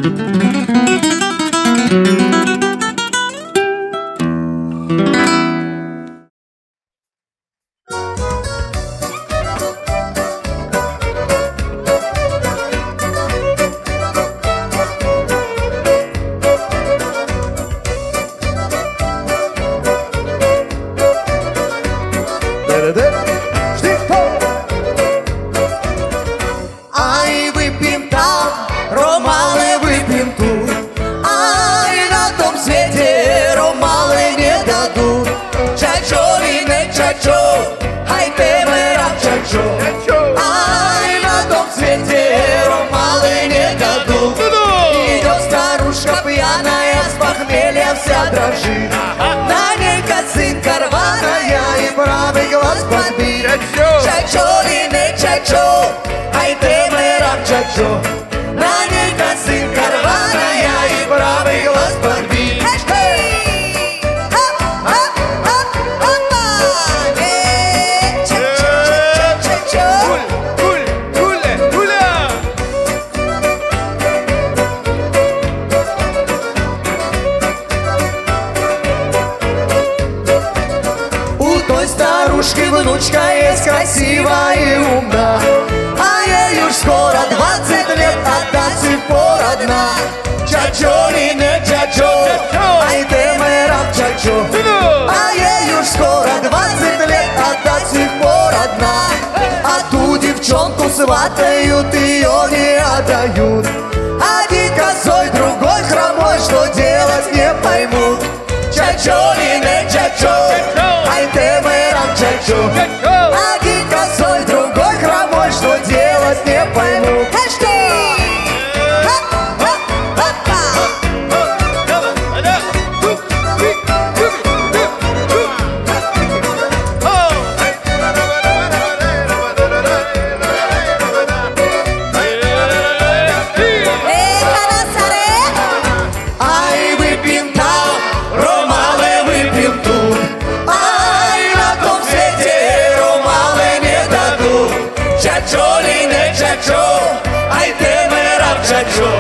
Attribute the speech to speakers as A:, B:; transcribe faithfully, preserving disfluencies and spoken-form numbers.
A: Ай, выпьем там, ромалы выпьем тут. Ай, на том свете ромалы не дадут. Чачо и не чачо, ай, ты мэра чачо. Ай, на том свете ромалы не дадут. Идет старушка пьяная, с похмелья вся дрожит. На ней косынка рваная и правый глаз подбит. Чачо и не чачо, ай, ты мэра чачо. На ней косынка рваная и правый глаз подбит. У той старушки внучка есть красивая и умна, а ей уж скоро двадцать лет, а до сих пор одна. Чачо и не чачо, ай, ты мэра чачо. А ей уж скоро двадцать лет, а до сих пор одна. А ту девчонку сватают, ее не отдают. Один косой, другой хромой, что делать не поймут. Чачо и не чачо, ай, ты мэра чачо. Один косой, другой хромой, что делать не поймут. Ай, выпьем там, ромалы выпьем тут. Ай, на том свете ромалы не дадут. Чачо и не чачо, ай, ты мэра чачо.